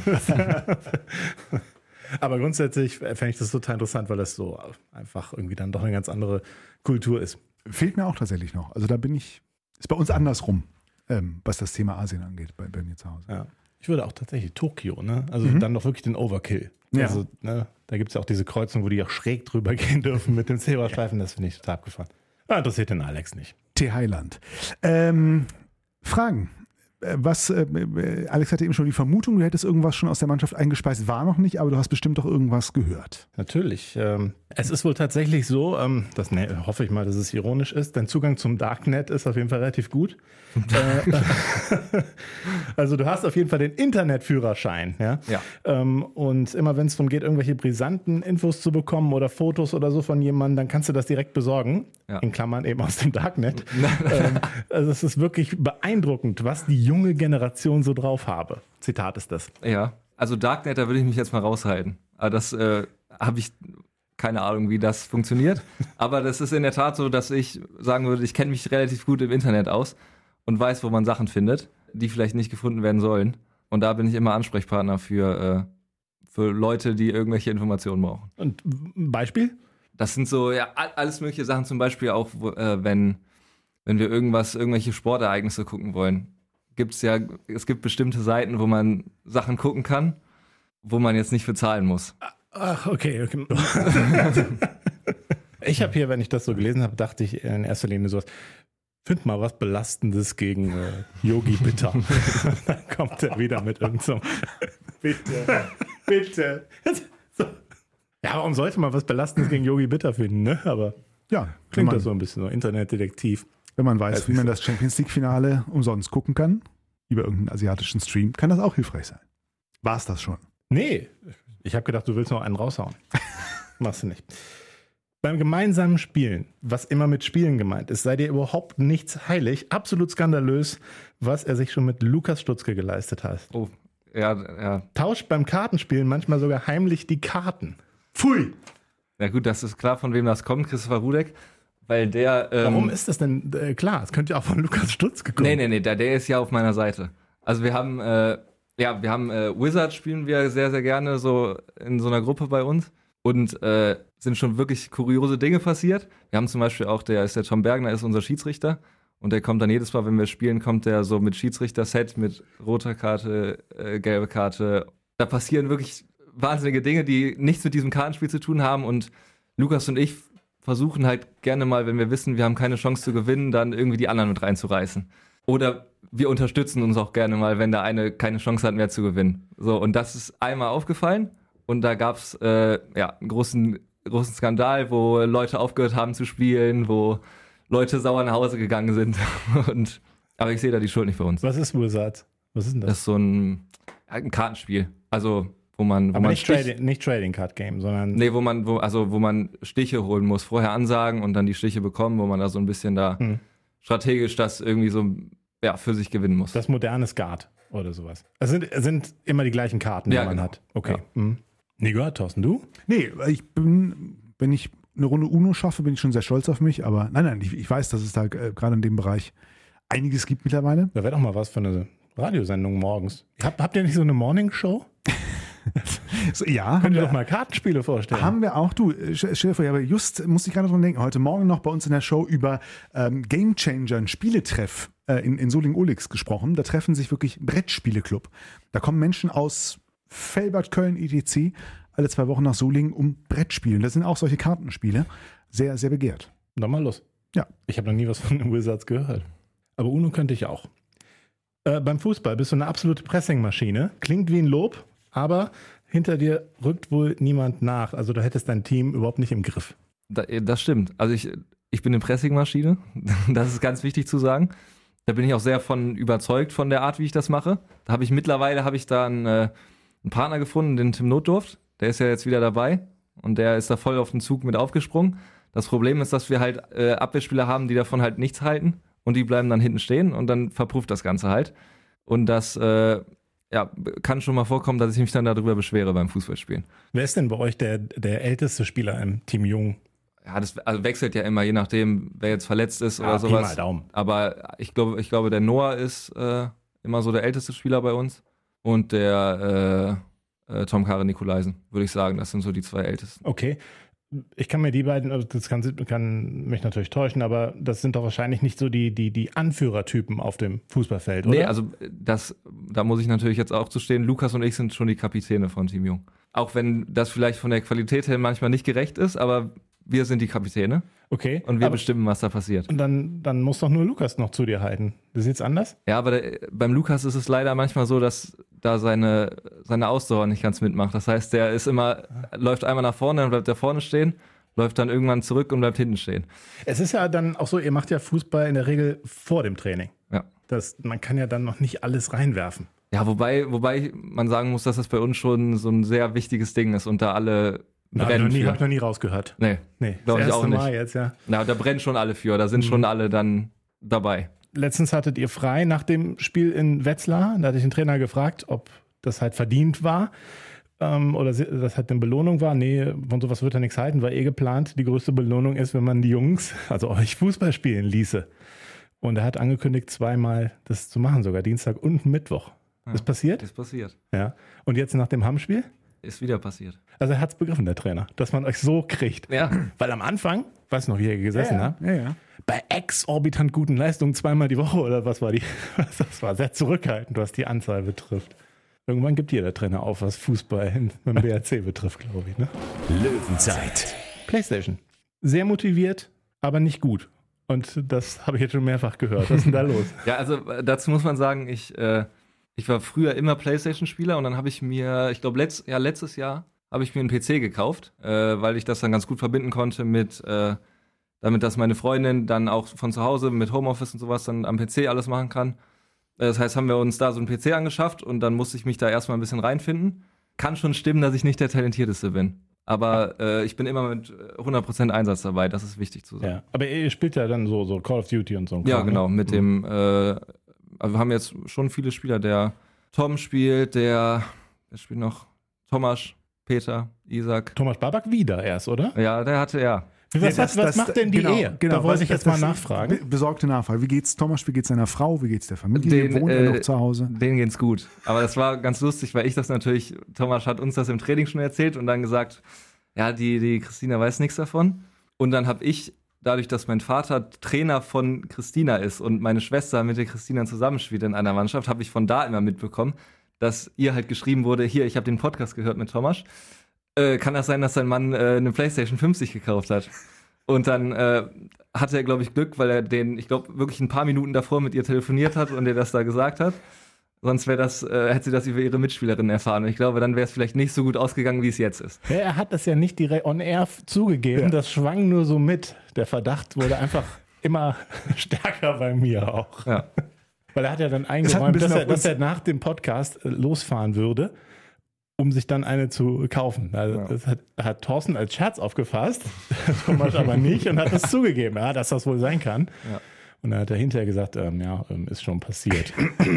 Aber grundsätzlich fände ich das total interessant, weil das so einfach irgendwie dann doch eine ganz andere Kultur ist. Fehlt mir auch tatsächlich noch. Also da ist bei uns andersrum. was das Thema Asien angeht, bei mir zu Hause. Ja. Ich würde auch tatsächlich Tokio, ne? Also dann doch wirklich den Overkill. Ja. Also, ne? Da gibt es ja auch diese Kreuzung, wo die auch schräg drüber gehen dürfen mit dem Zebrastreifen. Das finde ich total abgefahren. Interessiert den Alex nicht. T-Heiland. Fragen. Alex hatte eben schon die Vermutung, du hättest irgendwas schon aus der Mannschaft eingespeist, war noch nicht, aber du hast bestimmt doch irgendwas gehört. Natürlich. Es ist wohl tatsächlich so, hoffe ich mal, dass es ironisch ist, dein Zugang zum Darknet ist auf jeden Fall relativ gut. Also du hast auf jeden Fall den Internetführerschein. Ja? Und immer wenn es darum geht, irgendwelche brisanten Infos zu bekommen oder Fotos oder so von jemandem, dann kannst du das direkt besorgen. Ja. In Klammern eben aus dem Darknet. Also es ist wirklich beeindruckend, was die junge Generation so drauf habe. Zitat ist das. Ja, also Darknet, da würde ich mich jetzt mal raushalten. Aber das habe ich keine Ahnung, wie das funktioniert. Aber das ist in der Tat so, dass ich sagen würde, ich kenne mich relativ gut im Internet aus und weiß, wo man Sachen findet, die vielleicht nicht gefunden werden sollen. Und da bin ich immer Ansprechpartner für Leute, die irgendwelche Informationen brauchen. Und ein Beispiel? Das sind so, ja, alles mögliche Sachen, zum Beispiel auch, wenn wir irgendwelche Sportereignisse gucken wollen. Es gibt bestimmte Seiten, wo man Sachen gucken kann, wo man jetzt nicht für zahlen muss. Ach, okay. Ich habe hier, wenn ich das so gelesen habe, dachte ich in erster Linie sowas, find mal was Belastendes gegen Yogi Bitter. Dann kommt er wieder mit irgendeinem Bitte. So. Ja, warum sollte man was Belastendes gegen Yogi Bitter finden, ne? Aber ja, klingt das so ein bisschen so Internetdetektiv. Wenn man weiß, wie man das Champions-League-Finale umsonst gucken kann, über irgendeinen asiatischen Stream, kann das auch hilfreich sein. War's das schon? Nee, ich habe gedacht, du willst noch einen raushauen. Machst du nicht. Beim gemeinsamen Spielen, was immer mit Spielen gemeint ist, sei dir überhaupt nichts heilig, absolut skandalös, was er sich schon mit Lukas Stutzke geleistet hat. Oh, ja. Tauscht beim Kartenspielen manchmal sogar heimlich die Karten. Pfui! Ja gut, das ist klar, von wem das kommt, Christopher Rudek. Weil der. Warum ist das denn klar? Es könnte ja auch von Lukas Stutzke kommen. Nee, der ist ja auf meiner Seite. Also wir haben Wizard spielen wir sehr, sehr gerne so in so einer Gruppe bei uns und sind schon wirklich kuriose Dinge passiert. Wir haben zum Beispiel auch, der Tom Bergner ist unser Schiedsrichter und der kommt dann jedes Mal, wenn wir spielen, kommt der so mit Schiedsrichter-Set, mit roter Karte, gelbe Karte. Da passieren wirklich wahnsinnige Dinge, die nichts mit diesem Kartenspiel zu tun haben und Lukas und ich versuchen halt gerne mal, wenn wir wissen, wir haben keine Chance zu gewinnen, dann irgendwie die anderen mit reinzureißen. Oder wir unterstützen uns auch gerne mal, wenn der eine keine Chance hat mehr zu gewinnen. So, und das ist einmal aufgefallen und da gab es einen großen Skandal, wo Leute aufgehört haben zu spielen, wo Leute sauer nach Hause gegangen sind. Aber ich sehe da die Schuld nicht für uns. Was ist Wizard? Was ist denn das? Das ist so ein Kartenspiel. Also wo man nicht Trading Card Game, sondern wo man Stiche holen muss, vorher ansagen und dann die Stiche bekommen, wo man da so ein bisschen strategisch das irgendwie so für sich gewinnen muss. Das moderne Skat oder sowas. Es sind immer die gleichen Karten, die man hat. Okay. Ja. Nico, Thorsten, du? Nee, wenn ich eine Runde Uno schaffe, bin ich schon sehr stolz auf mich, aber nein, ich weiß, dass es da gerade in dem Bereich einiges gibt mittlerweile. Da wäre doch mal was für eine Radiosendung morgens. Habt ihr nicht so eine Morning Show? So, ja. Könnt ihr doch mal Kartenspiele vorstellen. Haben wir auch. Du, stell dir vor, aber just musste ich gerade dran denken, heute Morgen noch bei uns in der Show über Game Changer, ein Spieletreff in Solingen-Olix gesprochen. Da treffen sich wirklich Brettspieleclub. Da kommen Menschen aus Velbert, Köln, etc. alle 2 Wochen nach Solingen, um Brettspielen. Das sind auch solche Kartenspiele. Sehr, sehr begehrt. Dann mal los. Ja. Ich habe noch nie was von den Wizards gehört. Aber Uno könnte ich auch. Beim Fußball bist du eine absolute Pressingmaschine. Klingt wie ein Lob, aber hinter dir rückt wohl niemand nach. Also du hättest dein Team überhaupt nicht im Griff. Das stimmt. Also ich bin eine Pressingmaschine. Das ist ganz wichtig zu sagen. Da bin ich auch sehr von überzeugt von der Art, wie ich das mache. Mittlerweile habe ich da einen Partner gefunden, den Tim Notdurft. Der ist ja jetzt wieder dabei und der ist da voll auf den Zug mit aufgesprungen. Das Problem ist, dass wir halt Abwehrspieler haben, die davon halt nichts halten und die bleiben dann hinten stehen und dann verpufft das Ganze halt. Und das kann schon mal vorkommen, dass ich mich dann darüber beschwere beim Fußballspielen. Wer ist denn bei euch der älteste Spieler im Team Jung? Ja, das wechselt ja immer, je nachdem, wer jetzt verletzt ist oder sowas. Pi mal Daumen. Aber ich glaube, der Noah ist immer so der älteste Spieler bei uns. Und der Tom Kare Nikolaisen, würde ich sagen. Das sind so die 2 ältesten. Okay. Ich kann mir die beiden, also das kann mich natürlich täuschen, aber das sind doch wahrscheinlich nicht so die Anführertypen auf dem Fußballfeld, oder? Nee, also da muss ich natürlich jetzt auch zu stehen, Lukas und ich sind schon die Kapitäne von Team Jung. Auch wenn das vielleicht von der Qualität her manchmal nicht gerecht ist, aber wir sind die Kapitäne. Okay. Und wir bestimmen, was da passiert. Und dann muss doch nur Lukas noch zu dir halten. Das ist jetzt anders? Ja, aber beim Lukas ist es leider manchmal so, dass da seine Ausdauer nicht ganz mitmacht. Das heißt, der läuft einmal nach vorne, dann bleibt er vorne stehen, läuft dann irgendwann zurück und bleibt hinten stehen. Es ist ja dann auch so, ihr macht ja Fußball in der Regel vor dem Training. Ja. Man kann ja dann noch nicht alles reinwerfen. Ja, wobei man sagen muss, dass das bei uns schon so ein sehr wichtiges Ding ist und da alle brennen für. Hab ich noch nie rausgehört. Nee, glaube ich auch nicht. Mal jetzt, ja. Na, da brennen schon alle für, da sind schon alle dann dabei. Letztens hattet ihr frei nach dem Spiel in Wetzlar. Da hatte ich den Trainer gefragt, ob das halt verdient war oder das halt eine Belohnung war. Nee, von sowas wird er nichts halten, war geplant. Die größte Belohnung ist, wenn man die Jungs, also euch Fußball spielen ließe. Und er hat angekündigt, 2-mal das zu machen, sogar Dienstag und Mittwoch. Ja, ist passiert? Ist passiert. Ja. Und jetzt nach dem Hamm-Spiel? Ist wieder passiert. Also er hat es begriffen, der Trainer, dass man euch so kriegt. Ja. Weil am Anfang, weiß noch, wie ihr gesessen habt, Ja. bei exorbitant guten Leistungen 2-mal die Woche oder was war die? Das war sehr zurückhaltend, was die Anzahl betrifft. Irgendwann gibt jeder Trainer auf, was Fußball beim BRC betrifft, glaube ich. Ne? Löwenzeit. PlayStation. Sehr motiviert, aber nicht gut. Und das habe ich jetzt schon mehrfach gehört. Was ist denn da los? Ja, also dazu muss man sagen, ich war früher immer PlayStation-Spieler und dann habe ich mir, ich glaube letztes Jahr habe ich mir einen PC gekauft, weil ich das dann ganz gut verbinden konnte mit damit, dass meine Freundin dann auch von zu Hause mit Homeoffice und sowas dann am PC alles machen kann. Das heißt, haben wir uns da so einen PC angeschafft und dann musste ich mich da erstmal ein bisschen reinfinden. Kann schon stimmen, dass ich nicht der Talentierteste bin. Aber ich bin immer mit 100% Einsatz dabei, das ist wichtig zu sagen. Ja, aber ihr spielt ja dann so Call of Duty und so. Ja, genau, mit dem, also wir haben jetzt schon viele Spieler, der Tom spielt, der spielt noch Tomasz, Peter, Isaac. Thomas Babak wieder erst, oder? Ja, der hatte, ja. Was macht denn die Ehe? Da wollte ich jetzt mal nachfragen. Besorgte Nachfrage. Wie geht's Thomas? Wie geht's seiner Frau? Wie geht's der Familie? Wohnt er noch zu Hause? Denen geht's gut. Aber das war ganz lustig, weil Thomas hat uns das im Training schon erzählt und dann gesagt, ja, die Christina weiß nichts davon. Und dann habe ich, dadurch, dass mein Vater Trainer von Christina ist und meine Schwester mit der Christina zusammenspielt in einer Mannschaft, habe ich von da immer mitbekommen, dass ihr halt geschrieben wurde, hier, ich habe den Podcast gehört mit Thomas. Kann das sein, dass sein Mann eine PlayStation 50 gekauft hat? Und dann hatte er, glaube ich, Glück, weil er wirklich ein paar Minuten davor mit ihr telefoniert hat und ihr das da gesagt hat. Sonst hätte sie das über ihre Mitspielerin erfahren. Und ich glaube, dann wäre es vielleicht nicht so gut ausgegangen, wie es jetzt ist. Ja, er hat das ja nicht direkt on air zugegeben. Ja. Das schwang nur so mit. Der Verdacht wurde einfach immer stärker bei mir auch. Ja. Weil er hat ja dann eingeräumt, dass er nach dem Podcast losfahren würde, um sich dann eine zu kaufen. Also das hat Thorsten als Scherz aufgefasst, Thomas aber nicht und hat es zugegeben, dass das wohl sein kann. Ja. Und dann hat er hinterher gesagt, ist schon passiert.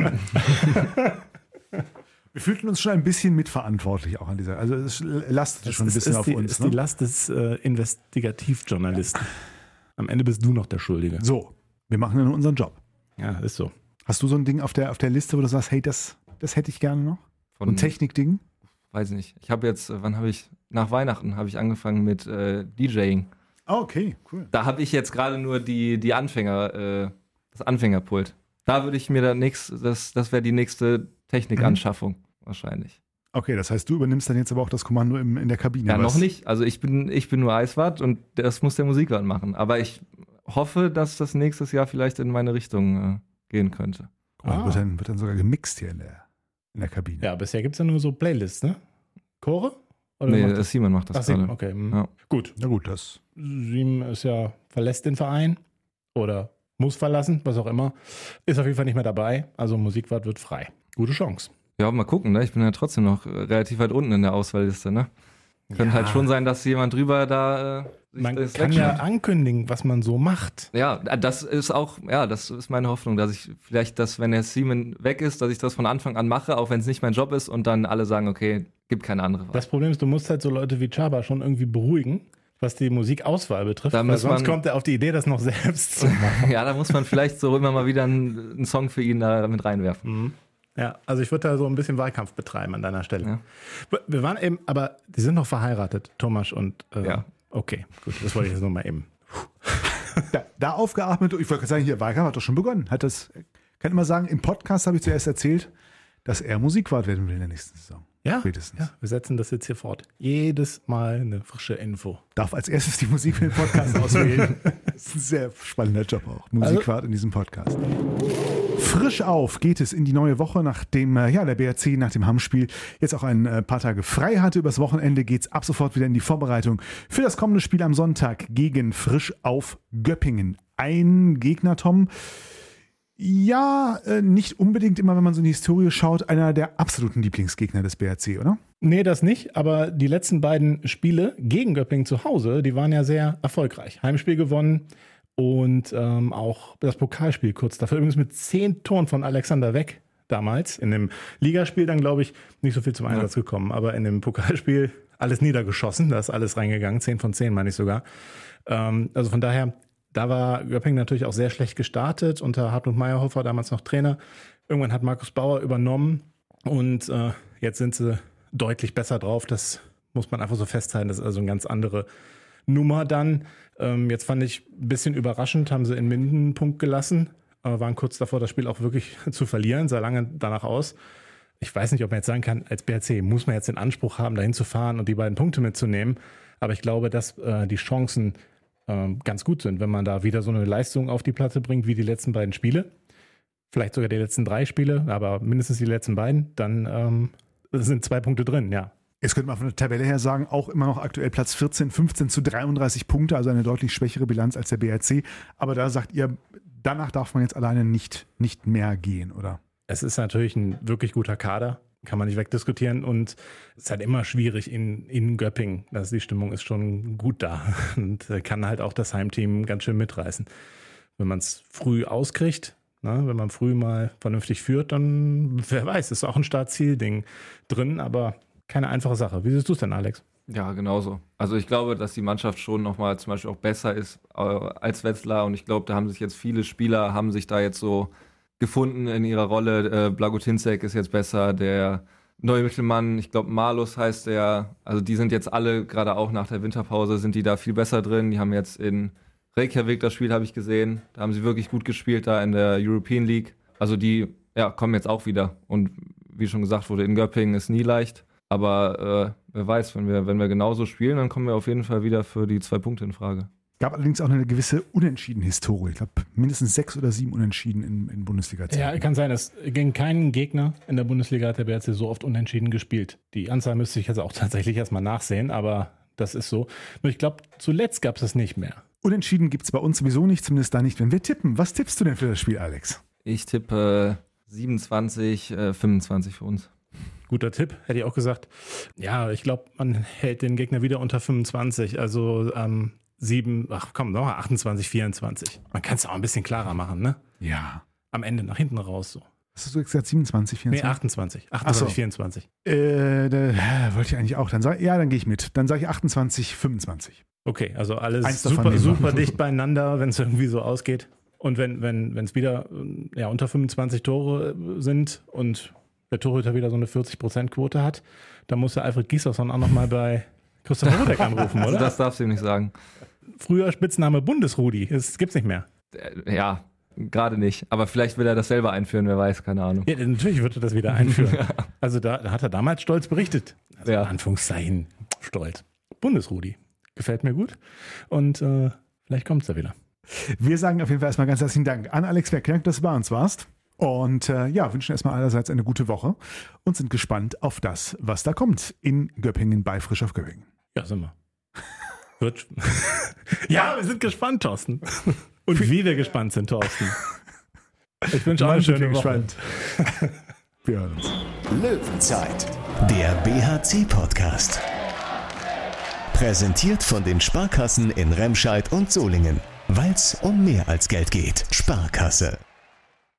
Wir fühlten uns schon ein bisschen mitverantwortlich auch an dieser. Also es lastet schon ein bisschen auf uns. Das ist die Last des Investigativjournalisten. Am Ende bist du noch der Schuldige. So, wir machen ja nur unseren Job. Ja, ist so. Hast du so ein Ding auf der Liste, wo du sagst, hey, das hätte ich gerne noch? Ein Technikding? Weiß nicht. Ich habe jetzt, nach Weihnachten habe ich angefangen mit DJing. Oh, okay, cool. Da habe ich jetzt gerade nur die Anfänger, das Anfängerpult. Da würde ich mir das wäre die nächste Technikanschaffung wahrscheinlich. Okay, das heißt, du übernimmst dann jetzt aber auch das Kommando in der Kabine. Ja, noch nicht. Also ich bin nur Eiswart und das muss der Musikwart machen. Aber ich hoffe, dass das nächstes Jahr vielleicht in meine Richtung gehen könnte. Wird dann sogar gemixt hier in der Kabine. Ja, bisher gibt es ja nur so Playlists, ne? Chore? Oder Simon macht das gerade. Okay. Ja. Gut. Na gut, das. Simon verlässt den Verein oder muss verlassen, was auch immer. Ist auf jeden Fall nicht mehr dabei. Also Musikwart wird frei. Gute Chance. Ja, mal gucken, ne? Ich bin ja trotzdem noch relativ weit unten in der Auswahlliste, ne? Könnte halt schon sein, dass jemand drüber da man kann ja ankündigen, was man so macht. Ja, das ist meine Hoffnung, dass ich vielleicht, wenn der Simon weg ist, dass ich das von Anfang an mache, auch wenn es nicht mein Job ist und dann alle sagen, okay, gibt keine andere Wahl. Das Problem ist, du musst halt so Leute wie Chaba schon irgendwie beruhigen, was die Musikauswahl betrifft, weil sonst kommt er auf die Idee, das noch selbst zu machen. Ja, da muss man vielleicht so immer mal wieder einen Song für ihn da mit reinwerfen. Mhm. Ja, also ich würde da so ein bisschen Wahlkampf betreiben an deiner Stelle. Ja. Wir waren eben, aber die sind noch verheiratet, Thomas und Okay, gut, das wollte ich jetzt nochmal eben. Da aufgeatmet, ich wollte sagen, hier, Wahlkampf hat doch schon begonnen. Kann immer sagen, im Podcast habe ich zuerst erzählt, dass er Musikwart werden will in der nächsten Saison. Ja, spätestens. ja, wir setzen das jetzt hier fort. Jedes Mal eine frische Info. Darf als erstes die Musik für den Podcast auswählen. Das ist ein sehr spannender Job auch. Musikwart in diesem Podcast. Frisch auf geht es in die neue Woche, nachdem der BRC nach dem Hamm-Spiel jetzt auch ein paar Tage frei hatte. Übers Wochenende geht es ab sofort wieder in die Vorbereitung für das kommende Spiel am Sonntag gegen Frisch auf Göppingen. Ein Gegner, Tom, ja, nicht unbedingt immer, wenn man so in die Historie schaut, einer der absoluten Lieblingsgegner des BRC, oder? Nee, das nicht, aber die letzten beiden Spiele gegen Göppingen zu Hause, die waren ja sehr erfolgreich. Heimspiel gewonnen und auch das Pokalspiel kurz dafür. Übrigens mit 10 Toren von Alexander Weck damals. In dem Ligaspiel dann, glaube ich, nicht so viel zum Einsatz gekommen, aber in dem Pokalspiel alles niedergeschossen, da ist alles reingegangen, 10 von 10 meine ich sogar. Also von daher, da war Göppingen natürlich auch sehr schlecht gestartet, unter Hartmut Meyerhofer, damals noch Trainer. Irgendwann hat Markus Bauer übernommen und jetzt sind sie deutlich besser drauf. Das muss man einfach so festhalten. Das ist also eine ganz andere Nummer dann. Jetzt fand ich ein bisschen überraschend, haben sie in Minden einen Punkt gelassen, waren kurz davor, das Spiel auch wirklich zu verlieren, sah lange danach aus. Ich weiß nicht, ob man jetzt sagen kann, als BRC muss man jetzt den Anspruch haben, dahin zu fahren und die beiden Punkte mitzunehmen. Aber ich glaube, dass die Chancen ganz gut sind, wenn man da wieder so eine Leistung auf die Platte bringt wie die letzten beiden Spiele. Vielleicht sogar die letzten 3 Spiele, aber mindestens die letzten beiden. Dann sind 2 Punkte drin, ja. Jetzt könnte man von der Tabelle her sagen, auch immer noch aktuell Platz 14, 15 zu 33 Punkte, also eine deutlich schwächere Bilanz als der BRC. Aber da sagt ihr, danach darf man jetzt alleine nicht mehr gehen, oder? Es ist natürlich ein wirklich guter Kader, kann man nicht wegdiskutieren. Und es ist halt immer schwierig in Göppingen. Also die Stimmung ist schon gut da und kann halt auch das Heimteam ganz schön mitreißen. Wenn man es früh auskriegt, wenn man früh mal vernünftig führt, dann, wer weiß, ist auch ein Start-Ziel-Ding drin, aber keine einfache Sache. Wie siehst du es denn, Alex? Ja, genauso. Also ich glaube, dass die Mannschaft schon nochmal zum Beispiel auch besser ist als Wetzlar und ich glaube, da haben sich jetzt viele Spieler, haben sich da jetzt so gefunden in ihrer Rolle. Blagotinzek ist jetzt besser, der neue Mittelmann, ich glaube Malus heißt der, also die sind jetzt alle, gerade auch nach der Winterpause, sind die da viel besser drin. Die haben jetzt in Reykjavik das Spiel, habe ich gesehen, da haben sie wirklich gut gespielt, da in der European League. Also die kommen jetzt auch wieder und wie schon gesagt wurde, in Göppingen ist nie leicht. Aber wer weiß, wenn wir genauso spielen, dann kommen wir auf jeden Fall wieder für die 2 Punkte in Frage. Gab allerdings auch eine gewisse Unentschieden-Historie. Ich glaube, mindestens 6 oder 7 Unentschieden in Bundesliga-Zeiten. Ja, kann sein. Es gegen keinen Gegner in der Bundesliga hat der BRC so oft Unentschieden gespielt. Die Anzahl müsste ich jetzt auch tatsächlich erstmal nachsehen, aber das ist so. Nur ich glaube, zuletzt gab es das nicht mehr. Unentschieden gibt es bei uns sowieso nicht, zumindest da nicht, wenn wir tippen. Was tippst du denn für das Spiel, Alex? Ich tippe 27, 25 für uns. Guter Tipp, hätte ich auch gesagt. Ja, ich glaube, man hält den Gegner wieder unter 25, also 28, 24. Man kann es auch ein bisschen klarer machen, ne? Ja. Am Ende nach hinten raus so. Was hast du gesagt, 27, 24? Nee, 28. 28, 24. Wollte ich eigentlich auch. Dann gehe ich mit. Dann sage ich 28, 25. Okay, also alles super dicht beieinander, wenn es irgendwie so ausgeht. Und wenn es wieder unter 25 Tore sind und der Torhüter wieder so eine 40%-Quote hat, dann muss der Alfred Gieslersson auch nochmal bei Christopher Rudek anrufen, oder? Also das darfst du ihm nicht sagen. Früher Spitzname Bundesrudi, das gibt's nicht mehr. Ja, gerade nicht. Aber vielleicht will er das selber einführen, wer weiß, keine Ahnung. Ja, natürlich wird er das wieder einführen. Also da hat er damals stolz berichtet. Also ja. in Anführungszeichen stolz. Bundesrudi. Gefällt mir gut. Und vielleicht kommt's da wieder. Wir sagen auf jeden Fall erstmal ganz herzlichen Dank an Alex Werknack, dass du bei uns warst. Und wünschen erstmal allerseits eine gute Woche und sind gespannt auf das, was da kommt in Göppingen bei Frisch auf Göppingen. Ja, sind wir. Ja, wir sind gespannt, Thorsten. Und wie wir gespannt sind, Thorsten. Ich wünsche euch eine schöne Woche. Wir hören uns. Löwenzeit, der BHC-Podcast. Präsentiert von den Sparkassen in Remscheid und Solingen. Weil's um mehr als Geld geht. Sparkasse.